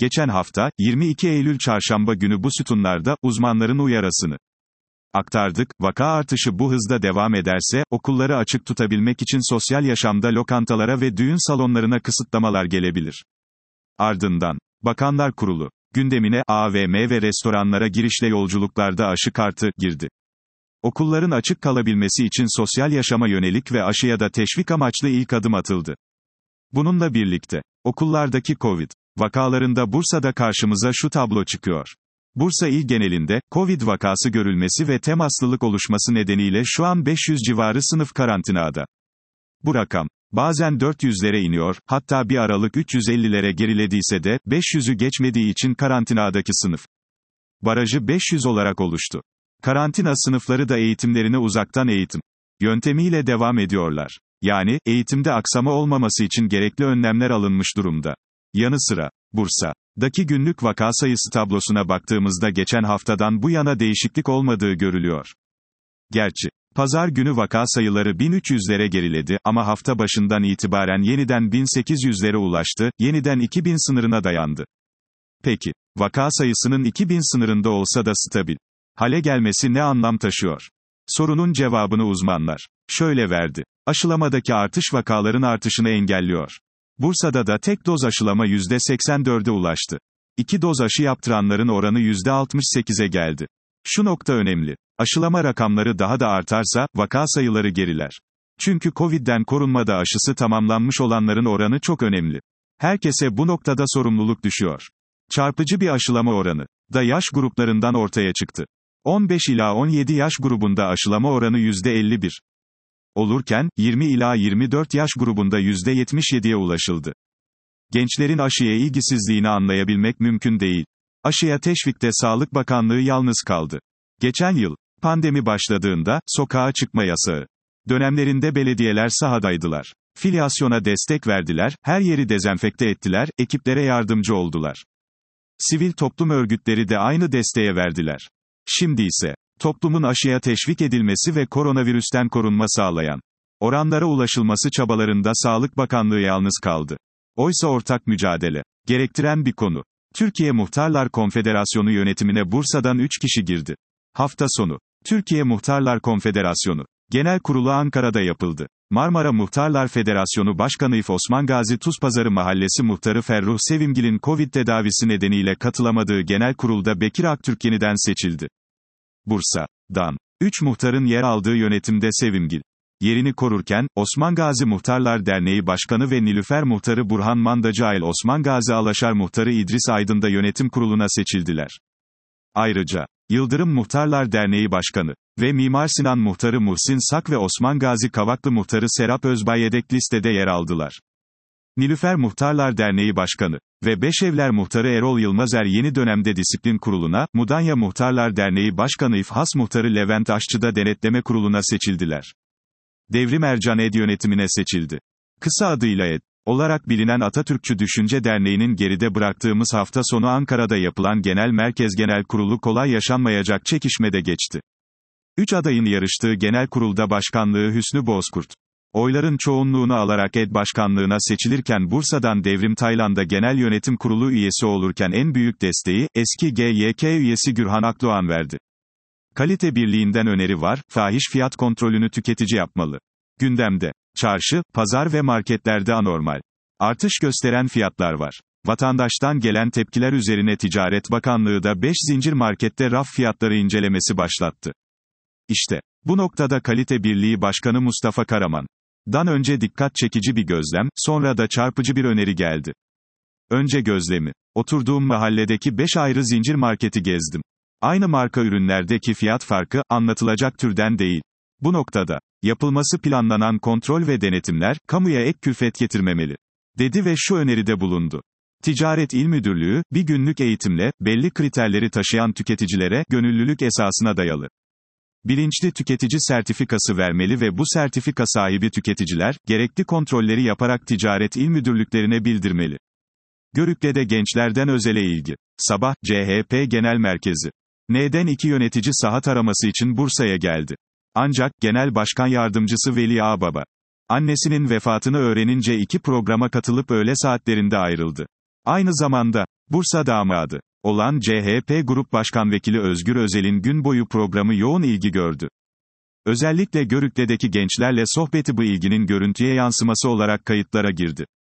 Geçen hafta, 22 Eylül Çarşamba günü bu sütunlarda, uzmanların uyarısını aktardık. Vaka artışı bu hızda devam ederse, okulları açık tutabilmek için sosyal yaşamda lokantalara ve düğün salonlarına kısıtlamalar gelebilir. Ardından, Bakanlar Kurulu gündemine, AVM ve restoranlara girişle yolculuklarda aşı kartı girdi. Okulların açık kalabilmesi için sosyal yaşama yönelik ve aşıya da teşvik amaçlı ilk adım atıldı. Bununla birlikte, okullardaki Covid vakalarında Bursa'da karşımıza şu tablo çıkıyor. Bursa il genelinde, Covid vakası görülmesi ve temaslılık oluşması nedeniyle şu an 500 civarı sınıf karantinada. Bu rakam, bazen 400'lere iniyor, hatta bir aralık 350'lere gerilediyse de, 500'ü geçmediği için karantinadaki sınıf barajı 500 olarak oluştu. Karantina sınıfları da eğitimlerine uzaktan eğitim yöntemiyle devam ediyorlar. Yani, eğitimde aksama olmaması için gerekli önlemler alınmış durumda. Yanı sıra, Bursa'daki günlük vaka sayısı tablosuna baktığımızda geçen haftadan bu yana değişiklik olmadığı görülüyor. Gerçi, pazar günü vaka sayıları 1300'lere geriledi ama hafta başından itibaren yeniden 1800'lere ulaştı, yeniden 2000 sınırına dayandı. Peki, vaka sayısının 2000 sınırında olsa da stabil hale gelmesi ne anlam taşıyor? Sorunun cevabını uzmanlar şöyle verdi. Aşılamadaki artış vakaların artışını engelliyor. Bursa'da da tek doz aşılama %84'e ulaştı. 2 doz aşı yaptıranların oranı %68'e geldi. Şu nokta önemli. Aşılama rakamları daha da artarsa, vaka sayıları geriler. Çünkü Covid'den korunmada aşısı tamamlanmış olanların oranı çok önemli. Herkese bu noktada sorumluluk düşüyor. Çarpıcı bir aşılama oranı da yaş gruplarından ortaya çıktı. 15 ila 17 yaş grubunda aşılama oranı %51 olurken, 20 ila 24 yaş grubunda %77'ye ulaşıldı. Gençlerin aşıya ilgisizliğini anlayabilmek mümkün değil. Aşıya teşvikte Sağlık Bakanlığı yalnız kaldı. Geçen yıl, pandemi başladığında, sokağa çıkma yasağı dönemlerinde belediyeler sahadaydılar. Filyasyona destek verdiler, her yeri dezenfekte ettiler, ekiplere yardımcı oldular. Sivil toplum örgütleri de aynı desteğe verdiler. Şimdi ise, toplumun aşıya teşvik edilmesi ve koronavirüsten korunma sağlayan oranlara ulaşılması çabalarında Sağlık Bakanlığı yalnız kaldı. Oysa ortak mücadele gerektiren bir konu. Türkiye Muhtarlar Konfederasyonu yönetimine Bursa'dan 3 kişi girdi. Hafta sonu, Türkiye Muhtarlar Konfederasyonu Genel Kurulu Ankara'da yapıldı. Marmara Muhtarlar Federasyonu Başkanı İF Osman Gazi Tuzpazarı Mahallesi Muhtarı Ferruh Sevimgil'in Covid tedavisi nedeniyle katılamadığı genel kurulda Bekir Aktürk yeniden seçildi. Bursa'dan 3 muhtarın yer aldığı yönetimde Sevimgil yerini korurken, Osman Gazi Muhtarlar Derneği Başkanı ve Nilüfer Muhtarı Burhan Mandacıail Osman Gazi Alaşar Muhtarı İdris Aydın da yönetim kuruluna seçildiler. Ayrıca, Yıldırım Muhtarlar Derneği Başkanı ve Mimar Sinan Muhtarı Muhsin Sak ve Osman Gazi Kavaklı Muhtarı Serap Özbay yedek listede yer aldılar. Nilüfer Muhtarlar Derneği Başkanı ve Beşevler Muhtarı Erol Yılmazer yeni dönemde disiplin kuruluna, Mudanya Muhtarlar Derneği Başkanı İFHAS Muhtarı Levent Aşçı da denetleme kuruluna seçildiler. Devrim Ercan Ed yönetimine seçildi. Kısa adıyla Ed olarak bilinen Atatürkçü Düşünce Derneği'nin geride bıraktığımız hafta sonu Ankara'da yapılan Genel Merkez Genel Kurulu kolay yaşanmayacak çekişmede geçti. 3 adayın yarıştığı genel kurulda başkanlığı Hüsnü Bozkurt oyların çoğunluğunu alarak Ed başkanlığına seçilirken Bursa'dan Devrim Taylan'da genel yönetim kurulu üyesi olurken en büyük desteği, eski GYK üyesi Gürhan Akdoğan verdi. Kalite birliğinden öneri var, fahiş fiyat kontrolünü tüketici yapmalı. Gündemde, çarşı, pazar ve marketlerde anormal artış gösteren fiyatlar var. Vatandaştan gelen tepkiler üzerine Ticaret Bakanlığı da 5 zincir markette raf fiyatları incelemesi başlattı. İşte, bu noktada Kalite Birliği Başkanı Mustafa Karaman'dan önce dikkat çekici bir gözlem, sonra da çarpıcı bir öneri geldi. Önce gözlemi. Oturduğum mahalledeki 5 ayrı zincir marketi gezdim. Aynı marka ürünlerdeki fiyat farkı, anlatılacak türden değil. Bu noktada, yapılması planlanan kontrol ve denetimler, kamuya ek külfet getirmemeli, dedi ve şu öneride bulundu. Ticaret İl Müdürlüğü, bir günlük eğitimle, belli kriterleri taşıyan tüketicilere, gönüllülük esasına dayalı bilinçli tüketici sertifikası vermeli ve bu sertifika sahibi tüketiciler, gerekli kontrolleri yaparak Ticaret İl Müdürlüklerine bildirmeli. Görükle'de gençlerden özele ilgi. Sabah, CHP Genel Merkezi. N'den 2 yönetici saha taraması için Bursa'ya geldi. Ancak, Genel Başkan Yardımcısı Veli Ağbaba, annesinin vefatını öğrenince 2 programa katılıp öğle saatlerinde ayrıldı. Aynı zamanda, Bursa damadı olan CHP Grup Başkan Vekili Özgür Özel'in gün boyu programı yoğun ilgi gördü. Özellikle Görükle'deki gençlerle sohbeti bu ilginin görüntüye yansıması olarak kayıtlara girdi.